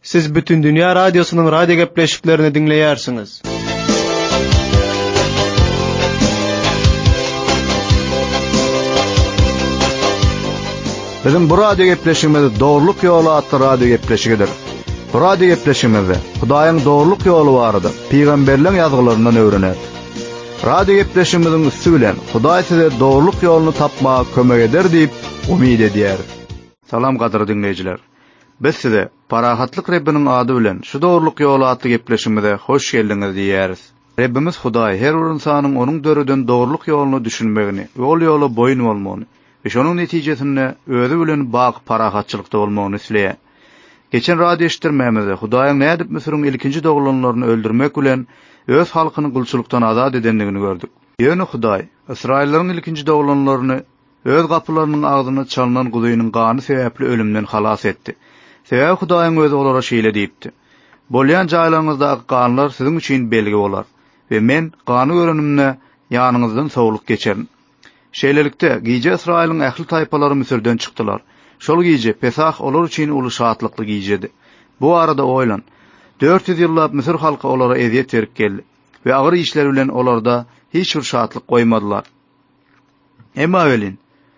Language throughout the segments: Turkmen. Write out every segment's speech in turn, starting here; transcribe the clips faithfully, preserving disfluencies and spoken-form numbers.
Siz bütün Dünya Radyosu'nun radyo gepleşiklerini dinleyersiniz. Bizim bu radyo gepleşigimiz Doğruluk Yolu adlı radyo gepleşigidir. Bu radyo gepleşigimizde Hudaýyň doğruluk ýoly barada peýgamberliň ýazgylaryndan öwrenýär. Radyo gepleşigimizin üstü bilen Hudaý size doğruluk ýoluny tapmaga kömek eder diýip umyt edýär. Salam gadry dinleýijiler. Biz size parahatlyk Rabbiniň ady bilen şu doğruluk ýoly adly gepleşigimize hoş geldiňiz diýäris. Rabbimiz Hudaý her bir insanyň onuň dörüden doğruluk ýoluny düşünmegini, ol ýola boyun bolmagyny ve şonun netijesinde özü bilen bag parahatçylykda bolmagyny isleýär. Geçen radyo iştirmemizde Hudaýyň nädip Misir'in ilkinci doglanlaryny öldürmek bilen öz halkyny gulçulukdan azad edenligini gördük. Ýöne Hudaý Israýllaryň ilkinci doglanlaryny öz gapylarynyň agzyny çalnan gudaýynyň gany sebäpli ölümden halas etdi. Sebäbi Hudaýyň özü olara şeýle diýipdi: "Bolýan jaýlaryňyzdaky ganlar siziň üçin belgi bolar we men gany görenimne ýanyňyzdan sowluk geçerim." Şeýlelikde giýje Israýlyň ähli taýpalary Misirden çykdylar. Şol giýje Pesah olar üçin uly şatlykly giýjedi. Bu arada oýlan, dört yüz ýyllap Misir halky olara eziýet berip geldi we agyr işler bilen olarda hiç bir şatlyk goýmadylar. Emma welin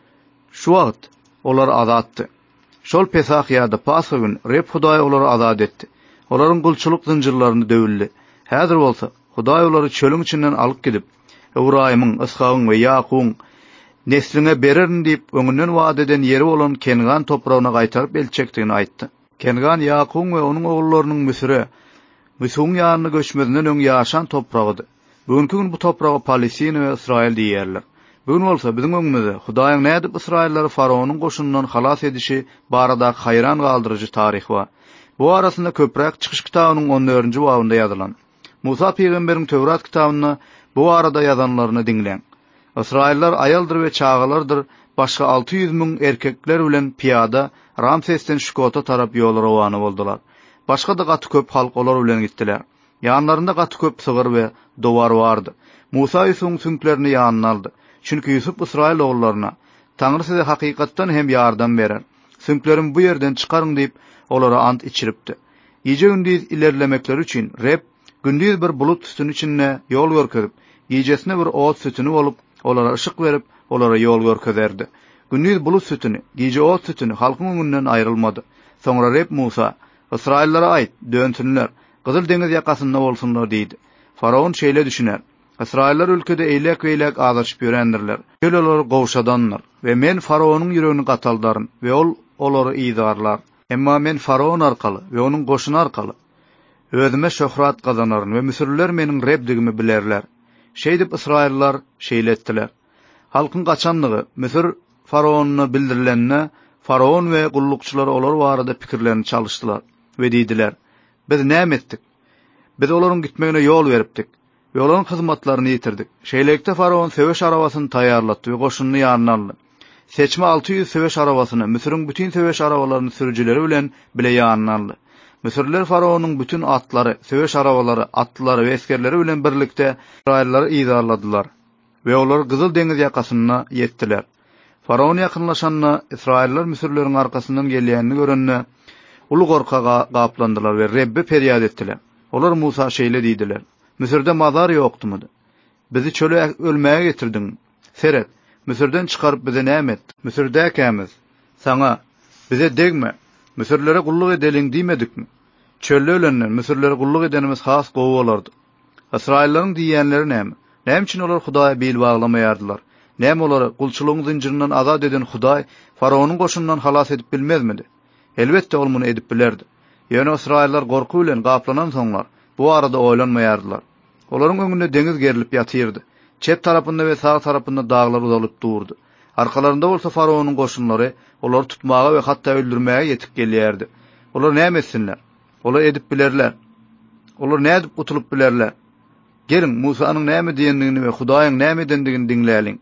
şu wagt olar azatdy. Şol Pesah ýa-da Pasha gün Reb Hudaý olary azat etdi. Olaryň gulçuluk zynjirlaryny döwüldi. Häzir bolsa Hudaý olary çölüň içinden alyp gidip Ibrahimyň, Ishagyň we Ýakubyň nesline bererin diýip öňünden wada eden ýeri bolan Kengan topragyna gaýtaryp elçekdigini aýtdy. Kengan Ýakup we onuň ogullarynyň Misire, Misirň ýanyna göçmedinden öň ýaşan topragydy. Bugünkü gün bu topragy Palestina we Israil diýerler. Bugün bolsa biziň öňümizde Hudaýyň nädip Israillary faraonyň goşundan halas edişi barada haýran galdyryjy taryh bar. Bu arasynda köprek çykyş kitabynyň on dördünji babyna ýazylan. Musa peýgamberiň Tewrat kitabyna bu arada ýazanlaryny dinleň. Israillar ayaldır ve çağalardır, başka altı yüz min erkekler bilen piyada Ramses'ten Şukota tarap ýol rowany boldular. Başka da gaty köp halk olar bilen gitdiler. Ýanlarynda gaty köp sygyr we dowar bardy. Musa Ýusufyň sünklerini ýanyna aldy. Çünki Ýusuf Israil oglaryna Taňry size hakykatdan hem ýardam berer. Sünklerim bu ýerden çykaryň diýip olara ant içiripdi. Gece gündüz ilerlemekleri üçin Reb gündüz bir bulut sütünün içinde yol görkezip, geceçine bir ot sütünü olup olara ışık verip olara yol görkezerdi. Gündüz bulut sütünü, gece ot sütünü halkın öňünden ayrılmadı. Sonra Reb Musa, Israillara ait dönsünler, Kızıl Deniz yakasında bolsunlar diýdi. Faraon şeýle düşüner. Israillar ülkede eýlek we eýlek azaşyp ýörendirler. Şöleler gowşadanlar we men Faraonyň ýüregini gataldaryn we ol olary ýydarlar. Emma men Faraon arkaly we onuň goşuny arkaly özüme şöhrat gazanaryn we Misirliler meniň Rebdigimi bilerler. Şeýdip Israillar şeýletdiler. Halkyň gaçanlygy Misir faraonyna bildirilenine Faraon we gullukçylar olar barada pikirlerini çalyşdylar we diýdiler: "Biz näme etdik? Biz olaryň gitmegine ýol beripdik we olaryň hyzmatlaryny ýitirdik." Şeýlelikde Faraon söweş arabasyny taýýarlatdy we goşunyny ýanyna aldy. Seçme altı yüz söweş arabasyny Misirň bütün söweş arabalaryny sürüjileri bilen bile ýanyna aldy. Misirler Faraonyň bütün atlary, söweş arabalary, atlary we eskerleri bilen birlikde Israillary ýydarladylar we olar Kızıl Deniz ýakasyna ýetdiler. Faraon ýakynlaşanyna Israillar Misirleriň arkasyndan gelýänini görenne uly gorkaga gaplandylar we Rebbe perýad etdiler. Olar Musa şeýle diýdiler: "Misirde mazar ýokdymy? Bizi çöle ölmäge getirdiň. Seret, Misirden çykaryp bize näme etdi? Misirde äkämiz. Saňa bize degme. Misirlere gulluk edeliň diýmedikmi? Çölde ölenler Misirlere gulluk edenimiz has gowy bolardy." Israillaryň diýenleri näme? Näme üçin olar Hudaýa bel baglamaýardylar? Näme olary gulçulugyň zynjyrynyň azad eden Hudaý Faraonyň goşundan halas edip bilmezmidi? Elbetde ol muny edip bilerdi. Ýöne Israillar gorku bilen gaplanan soňlar bu arada oýlanmaýardylar. Olaryň öňünde deňiz gerilip ýatyrdy. Çep tarapynda we sağ tarapynda dağlar uzalyp durdy. Arkalarında bolsa Faraonyň goşunlary olary tutmaga we hatda öldürmäge ýetip gelýärdi. Olar näme etsinler? Olar edip bilerler. Olar nädip utulup bilerler? Gelin Musa'nın näme diýendigini we Hudaýyň näme edendigini dinläliň.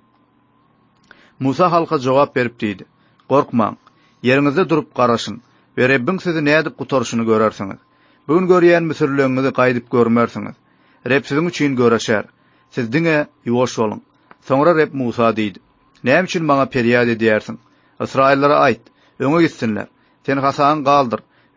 Musa halka jogap berip diýdi: "Gorkmaň, ýeriňizde durup garaşyn we Rebbiň sizi nädip gutarşyny görersiňiz. Bugün görýän Misirliňizi gaýdyp görmersiňiz. Reb siziň üçin göreşär. Siz diňe ýuwaş bolun." Soňra Reb Musa diýdi: "Näme üçin maňa perýad edýärsiň? Israillara aýt, öňe gitsinler. Sen hasan galdyr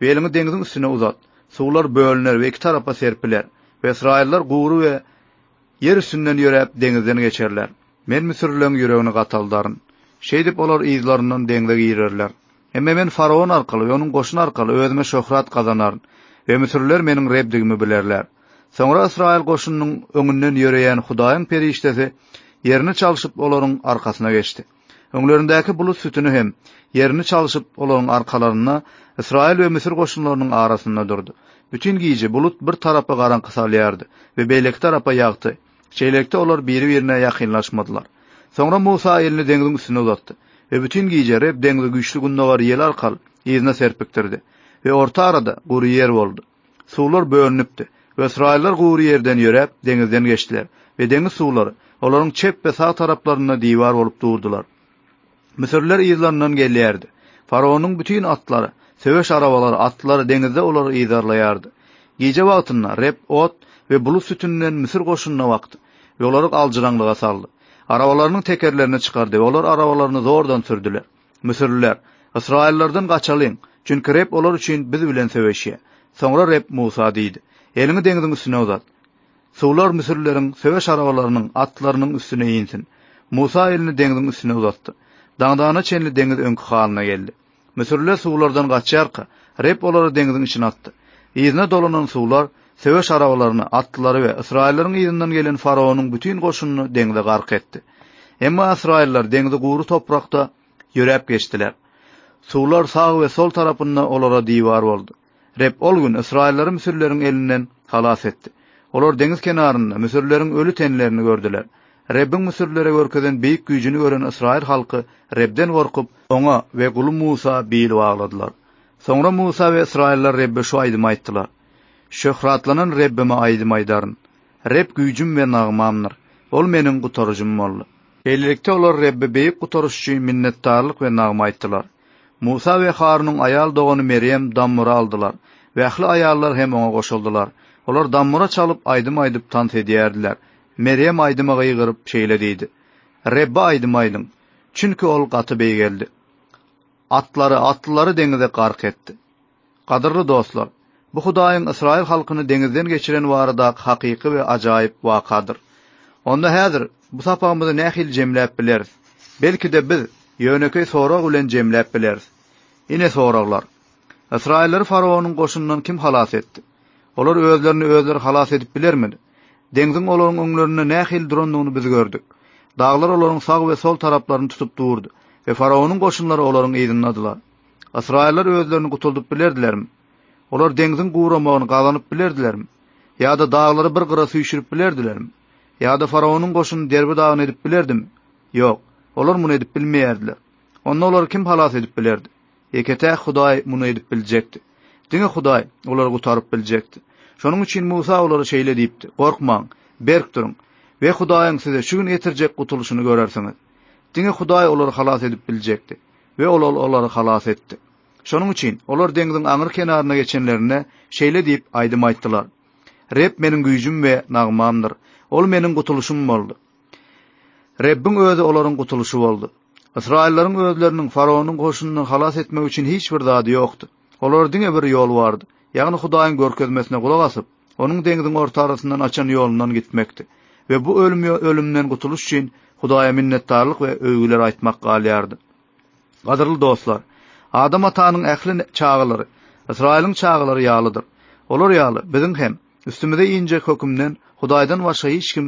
Belini dengizin üstüne uzat. Suwlar bölüner we iki tarafa serpiler we Israillar guru we yer üstünden ýörep dengizden geçerler. Men Misirliň ýüregini gataldaryn. Şeýdip olar ýyzlaryndan deňze girerler. Hemme men faraon arkaly we onuň goşuny arkaly özüme şöhrat kazanaryn we Misirliler meniň Rebdigimi bilerler. Soňra Israil goşunynyň öňünden ýöreýän Hudaýyň periştesi yerini çalyşyp olaryň arkasyna geçdi. Öňlerindäki bulut sütünü hem yerini çalyşyp olaryň arkalaryna Israil we Misir goşunlarynyň arasynda durdy. Bütün giýje bulut bir tarapa garaňky salýardy we beýleki tarapa ýagdy. Şeýlekde olar biri-birine ýakynlaşmadylar. Soňra Musa elini deňiziň üstüne uzatdy we bütün giýje Reb deňizi güýçlü gündogar ýel arkaly ýyzyna serpikdirdi we orta arada gury ýer boldy. Suwlar bölünipdi we Israillar gury ýerden ýörep deňizden geçdiler we deňiz suwlary olaryň çep we sağ taraplaryna diýwar bolup durdular. Misirliler ýyzlaryndan gelýärdi. Faraonyň bütün atlary, söwüş arabalary, atlary deňizde olary ýyzarlaýardy. Giýje wagtynda Reb ot we bulut sütünden Misir goşunyna bakdy we olary aljyraňlyga saldy. Arabalarynyň tekerlerini çykardy we olar arabalaryny zordan sürdüler. Misirliler, Israillardan gaçalyň, çünki Reb olar üçin biz bilen söwüşýär. Soňra Reb Musa diýdi: "Elini deňiziň üstüne uzat. Suwlar Misirlileriň söwüş arabalarynyň atlarynyň üstüne ýinsin." Musa elini deňiziň üstüne uzatdy. Dağdağına çenli deňiz öňkü halyna geldi. Misirliler suwlardan gaçýarka, Reb olary deňiziň içine atdy. Ýyzyna dolanan suwlar söwüş arabalaryny, atlary we Israillaryň ýyzyndan gelen faraonyň bütün goşunyny deňize gark etdi. Emma Israillar deňizi gury toprakda ýörep geçdiler. Suwlar sağ we sol tarapynda olara diýwar boldy. Reb ol gün Israillary Misirlileriň elinden halas etdi. Olar deňiz kenarynda Misirlileriň ölü tenlerini gördüler. Rebbiň Misirlilere görkeden beýik güýjüni gören Israil halky Rebden gorkup oňa we guly Musa biil bagladylar. Soňra Musa we Israillar Rebbe şu aýdymy aýtdylar: "Şöhratlanan Rebbime aýdym aýdaryn. Reb güýjüm we nagmamdyr. Ol meniň gutarjym boldy." Beýlelikde olar Rebbe beýik gutarış üçin minnetdarlyk we nagma aýtdylar. Musa we Harunyň aýal dogany Meryem dammura aldylar we ähli aýallar hem oňa goşuldylar. Olar dammura çalyp aýdym aýdyp tant edýärdiler. Meryem aýdyma gyýgyryp şeýle diýdi: "Rebbe aýdym aýdym, çünki ol gaty beý geldi. Atlary, atlary deňize gark etdi." Gadyrly dostlar, bu Hudaýyň Israil halkyny deňizden geçiren waradak hakyky we ajaýyp wakadyr. Onda häzir bu sapamyzy nähil jemläp bileriz. Belki de biz ýöneki sorag bilen jemläp bileriz. Ine soraglar: Israilleri faraonyň goşundan kim halas etdi? Olar özlerini özleri halas edip bilermidi? Deňiziň olaryň öňlerine nähil durandygyny biz gördük. Dağlar olaryň sağ we sol taraplaryny tutup durdy we faraonyň goşunlary olaryň ýygynadylar. Israillar özlerini gutuldup bilerdilermi? Olar deňiziň guramagyny gazanyp bilerdilermi? Ýa-da dağlary bir gyra süýşürip bilerdilermi? Ýa-da faraonyň goşuny derbi dagyny edip bilerdimi? Ýok, olar muny edip bilmeýärdiler. Onda olar kim halas edip bilerdi? Ekete Hudaý muny edip biljekdi. Diňe Hudaý olary gutaryp biljekdi. Şonuň üçin Musa olary şeýle diýipdi: "Gorkmaň, berk duruň we Hudaýyň size şu gün etirjek gutuluşyny görersiňiz." Diňe Hudaý olary halas edip biljekdi we olar olary halas etdi. Şonuň üçin olar deňiziň aňyr kenaryna geçenlerine şeýle diýip aýdym aýtdylar: "Reb meniň güýjüm we nagmamdyr. Ol meniň gutuluşym boldy." Rebbiň özi olaryň gutuluşy boldy. Israillaryň özleriniň faraonyň goşunyny halas etmek üçin hiç bir zady ýokdy. Olar diňe bir ýol bardy. Ýagny Hudaýyň görkezmesine gulak asyp, onuň deňiziň orta arasyndan açan ýolundan gitmekdi. We bu ölüm ölümden gutuluş üçin Hudaýa minnetdarlyk we öýgüler aýtmak galýardy. Gadyrly dostlar, Adam atanyň ähli çağılary, Israilyň çağılary ýalydyr. Olar ýaly biziň hem üstümize ýinje hökümden Hudaýdan başga hiç kim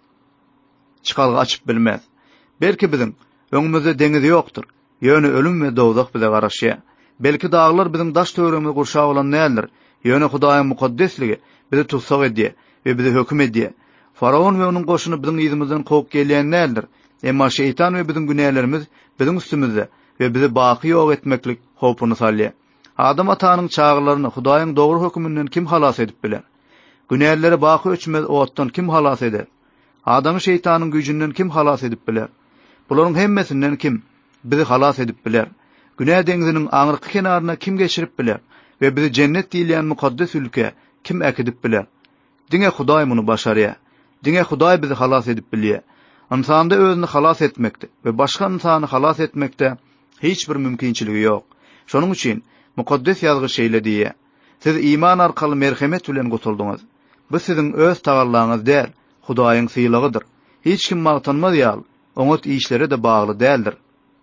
çykalgy açyp bilmez. Belki biziň öňümizde deňiz ýokdur. Ýöne ölüm we dowzak bize garaşýar. Belki dağlar biziň daş töweremiz gurşap bolan näler? Ýöne Hudaýyň mukaddesligi bizi tutsak edýär we bizi höküm edýär. Faraon we onuň goşuny biziň ýyzymyzdan kowyp gelýän näler? Emma şeytan we biziň günälerimiz biziň üstümizde we bizi baky ýok etmeklik howpuny salýar. Adam atanyň çağılaryny Hudaýyň dogry hökümünden kim halas edip biler? Günäleri baky öçmez otdan kim halas eder? Adamy şeytanyň güýjünden kim halas edip biler? Bularyň hemmesinden kim bizi halas edip biler? Günä deňiziniň aňyrky kenaryna kim geçirip biler we bizi cennet diýilen mukaddes ülke kim äkidip biler? Diňe Hudaý muny başarýar. Diňe Hudaý bizi halas edip bilýär. Insanda özüni halas etmekde we başga insany halas etmekde hiç bir mümkinçiligi ýok. Şonuň üçin Mukaddes ýazgy şeýle diýe. Siz iman arkaly merhemet bilen gutuldyňyz. Bu siziň öz tagallaňyz däl, Hudaýyň syýlygydyr. Hiç kim magtanmaz ýal, oňa işlere de bagly däldir.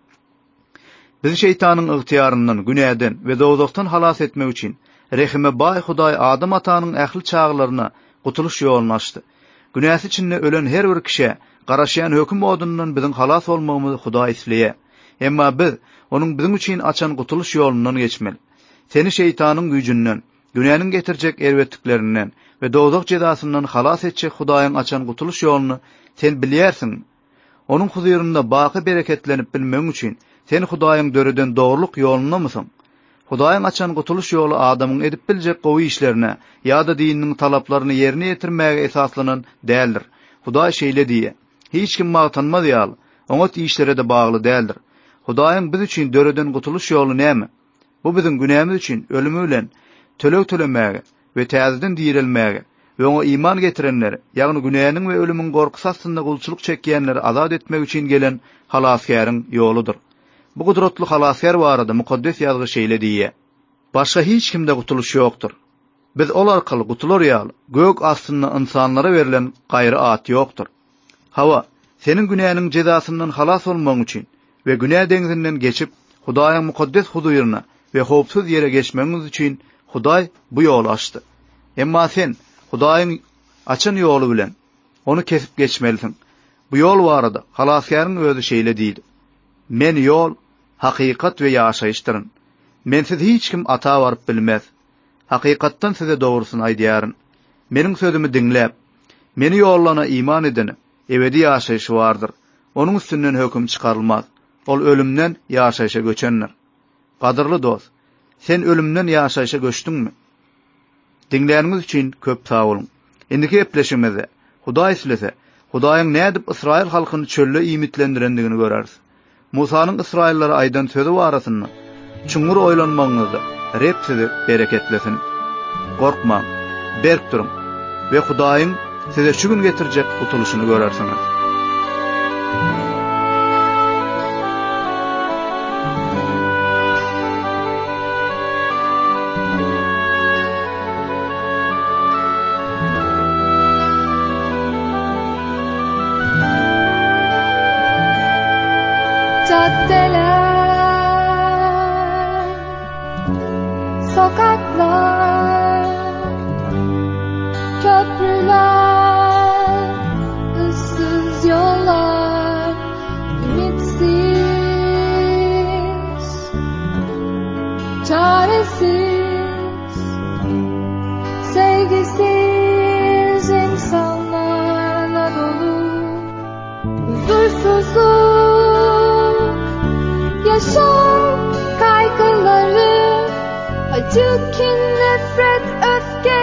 Bizi şeytanyň ygtyýaryndan, günäden we dowzakdan halas etmek üçin rehime bay Hudaý Adam atanyň ähli çağlaryna gutuluş ýoluny açdy. Günäsi içinde ölen her bir kişi garaşýan höküm odundan biziň halas bolmagymyzy Hudaý isleýär. Emma biz onuň biziň üçin açan gutuluş ýolundan geçmeli. Seni şeytanyň güýjünden, günäniň getirjek erwetliklerinden we dowzak jezasyndan halas etjek Hudaýyň açan gutuluş ýoluny sen bilýärsiň. Onuň huzurunda baky bereketlenip bilmek üçin sen Hudaýyň döreden dogurluk ýoluna mısın? Hudaýyň açan gutuluş ýolu adamyň edip biljek gowy işlerine ýa-da dininiň talaplaryny ýerine ýetirmäge esaslanan däldir. Hudaý şeýle diýe: hiç kim magtanmaz ýaly, oňa işlere de bagly däldir. Hudaýyň biz üçin döreden gutuluş ýolu näme? Bu biziň günämiz üçin ölümi bilen tölek tölemäge we täzeden dirilmäge we oňa iman getirenleri, ýagny günäniň we ölümiň gorkusy astynda gulçuluk çekýänleri azad etmek üçin gelen halaskäriň ýoludur. Bu gudratly halaskär barada mukaddes ýazgy şeýle diýe: başga hiç kimde gutuluş ýokdur. Biz ol arkaly gutular ýaly, gök astynda insanlara berilen gaýry at ýokdur. Hawa, senin günäniň jezasyndan halas bolmagyň üçin we günä deňizinden geçip Hudaýyň mukaddes huduryna we howpsuz ýere geçmeňiz üçin Hudaý bu ýoly açdy. Emma sen Hudaýyň açan ýoly bilen onu kesip geçmelisin. Bu ýol barada halaskäriň özü şeýle diýdi: men ýol, hakykat we ýaşaýyşdyryn. Mensiz hiç kim ata baryp bilmez. Hakykatdan size dogrusyny aýdýaryn. Meniň sözümi diňläp, meni ýollana iman edeni ebedi ýaşaýyşy bardyr. Onuň üstünden höküm çykarylmaz. Ol ölümden ýaşaýyşa göçenler. Gadyrly dost, sen ölümden ýaşaýyşa göçdüňmi? Diňläriniz üçin köp sag bolun. Indiki gepleşmede Hudaý silese, Hudaýyň nädip Israil halkyny çölle imitlendirendigini göräris. Musanyň Israillere aýdan sözü barasyny çuňur oýlanmaňyzda Rep sizi bereketlesin. Gorkmaň, berk durun we Hudaýyň size şu gün getirjek gutuluşyny görersiňiz. Caddeler, sokaklar, köprüler, ıssız yollar, ümitsiz, çaresiz, sevgisiz insanlarla dolu, huzursuzluk, yaşam kaygıları, acı, kin, nefret, öfke,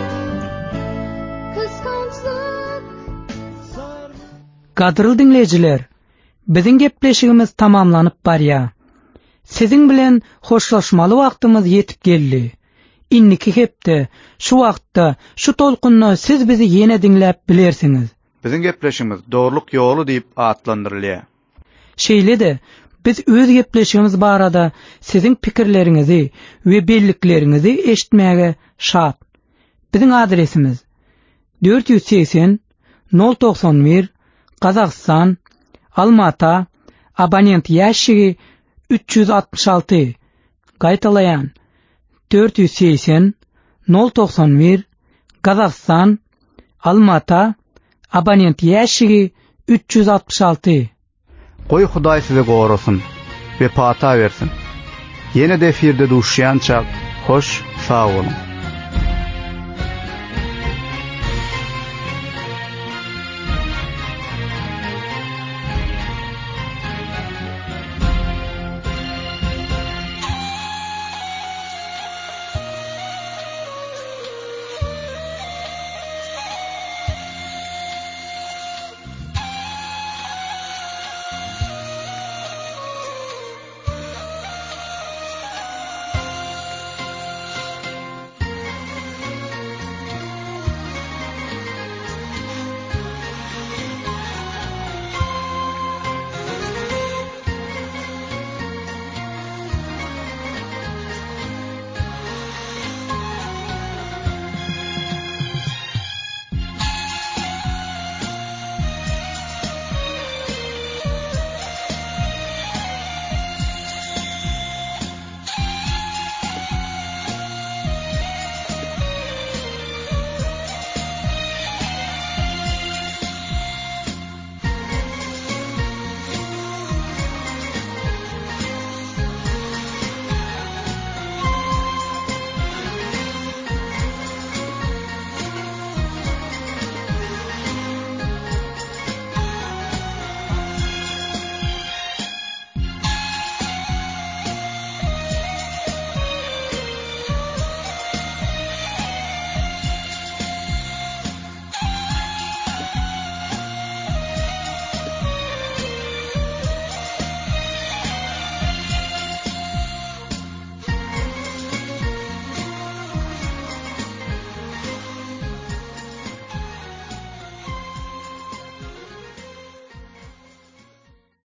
kıskançlık. Gadyrly dinleyijiler, biziň gepleşigimiz tamamlanyp barýar. Siziň bilen hoşlaşmaly wagtymyz ýetip geldi. Inniki hepde, şu wagtda, şu tolkunny siz bizi ýene dinläp bilersiňiz. Biziň gepleşigimiz dogurluk ýolu diýip atlandyrylýar. Şeýle de biz öz gepleşigimiz barada siziň pikirleriňizi we belliklerinizi eşitmäge şat. Biziň adresimiz dört yüz seksen nol doksan bir Kazakistan, Almata, abonent ýaşygy üç yüz altmış alty. Gaýtalaýan dört yüz seksen nol doksan bir Kazakistan, Almata, abonent ýaşygy üç yüz altmış alty. Goý Hudaý size gorasyň we pata bersin. Ýene de efirde duşýança hoş, sag bolun.